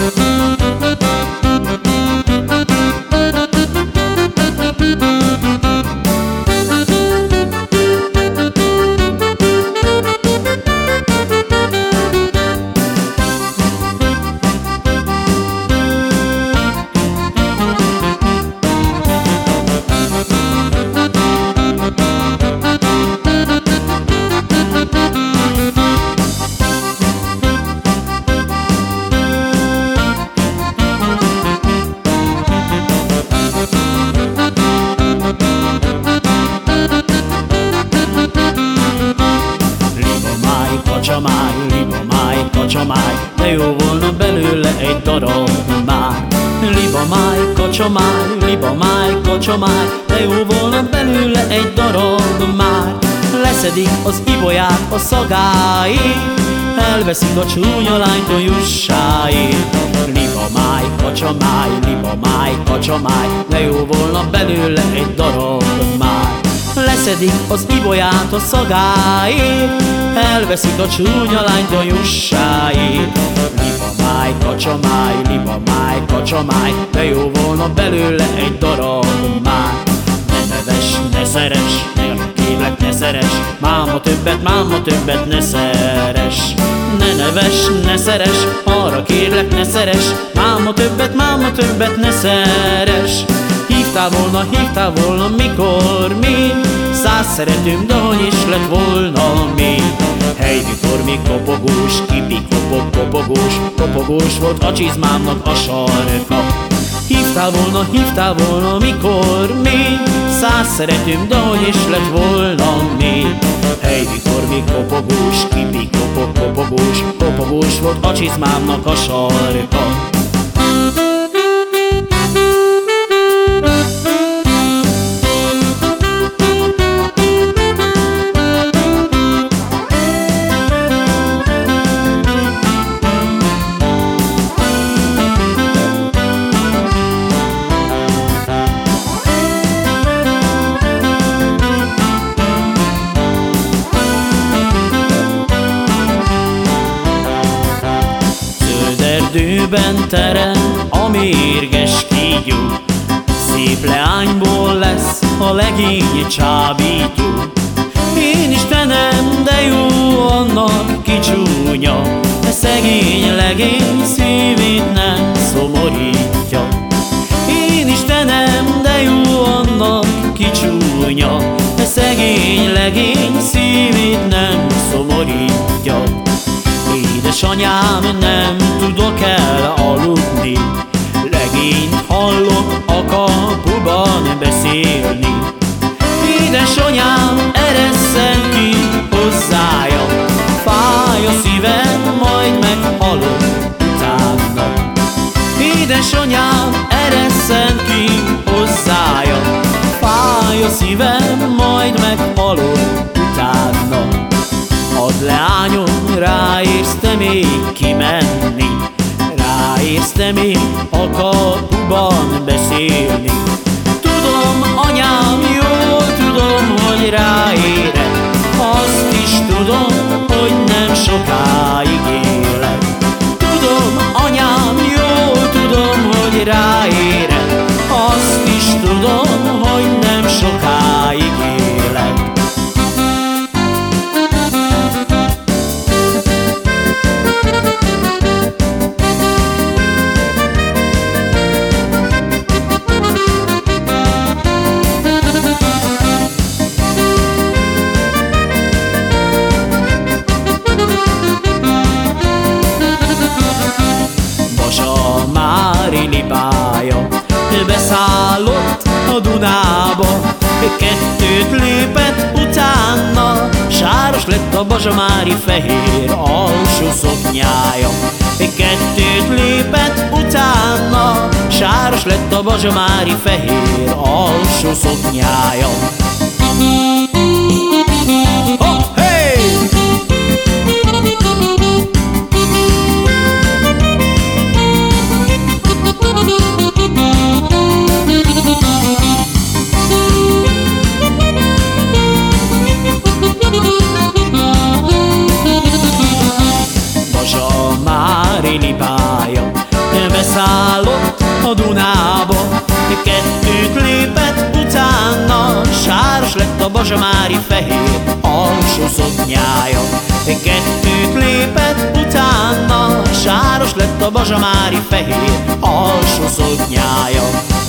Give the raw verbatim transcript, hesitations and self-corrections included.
Kacsamáj, libamáj, kacsamáj, de jó volna belőle egy darab már. Libamáj, kacsamáj, libamáj, kacsamáj, de jó volna belőle egy darab már. Leszedik az ibolyát a szagáig, elveszik a csúnya lánytól jussáig. Libamáj, kacsamáj, libamáj, kacsamáj, de jó volna belőle egy darab már. Leszedik az ibolyát a szagáig, elveszik a csúnya lánytól jussáig. Libamáj, kacsamáj, libamáj, kacsamáj, de jó volna belőle egy darab már. Ne neves, ne szeres, kérlek ne szeres, máma többet, máma többet ne szeres. Ne neves, ne szeres, arra kérlek ne szeres, máma többet, máma többet ne szeres. Hívtál volna, hívtál volna, mikor mi száz szeretőm, de hogy is lett volna mi. Hely, mikor mi kopogós, kipi kopog, kopogós, kopogós volt a csizmámnak a sarka. Hívtál volna, hívtál volna, mikor mi száz szeretőm, de hogy is lett volna mi. Hely, mikor mi kopogós, kipi kopog, kopogós, kopogós volt a csizmámnak a sarka. Erdőben terem a mérges kígyó, szép leányból lesz a legény csábító. Én Istenem, de jó annak ki csúnya, de szegény legény szívét nem szomorítja. Én Istenem, de jó annak ki csúnya, de szegény legény szívét nem szomorítja. Édesanyám, nem tudok elaludni, legényt hallok a kapuban beszélni. Édesanyám, eresszen ki hozzája, fáj a szívem, majd meghalok utána. Édesanyám, eresszen ki hozzája, fáj a szívem, majd meghalok utána. Add leányom, ráérsz te még kimenni, ráérsz te még a kapuban beszélni. Tudom, anyám, jól tudom, hogy ráérek, azt is tudom, hogy nem sokáig élek. Tudom, anyám, jól tudom, hogy ráérek, azt is tudom, hogy nem sokáig élek. Libája beszállott a Dunába, kettőt lépett utána, sáros lett a bazsamári fehér alsó szoknyája. Kettőt lépett utána, sáros lett a bazsamári fehér alsó szoknyája. Oh, hey! Libája beszállott a Dunába, kettőt lépett utána, sáros lett a bazsamári fehér alsó szoknyája. Kettőt lépett utána, sáros lett a bazsamári fehér alsó szoknyája.